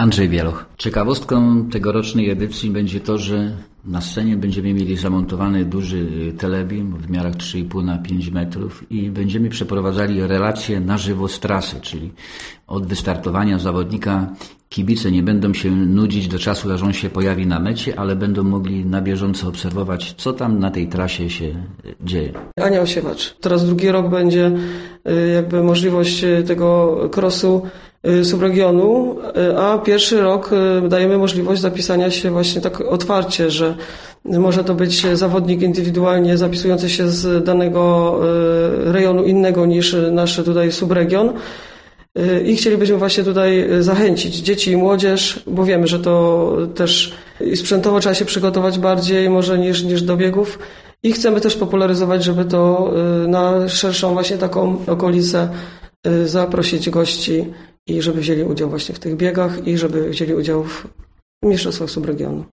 Andrzej Bieloch. Ciekawostką tegorocznej edycji będzie to, że na scenie będziemy mieli zamontowany duży telebim w miarach 3,5 na 5 metrów i będziemy przeprowadzali relacje na żywo z trasy, czyli od wystartowania zawodnika kibice nie będą się nudzić do czasu, aż on się pojawi na mecie, ale będą mogli na bieżąco obserwować, co tam na tej trasie się dzieje. Ania Osiewacz. Teraz drugi rok będzie jakby możliwość tego crossu subregionu, a pierwszy rok dajemy możliwość zapisania się właśnie tak otwarcie, że może to być zawodnik indywidualnie zapisujący się z danego rejonu innego niż nasz tutaj subregion. I chcielibyśmy właśnie tutaj zachęcić dzieci i młodzież, bo wiemy, że to też sprzętowo trzeba się przygotować bardziej może niż do biegów. I chcemy też popularyzować, żeby to na szerszą właśnie taką okolicę zaprosić gości i żeby wzięli udział właśnie w tych biegach i żeby wzięli udział w mistrzostwach subregionu.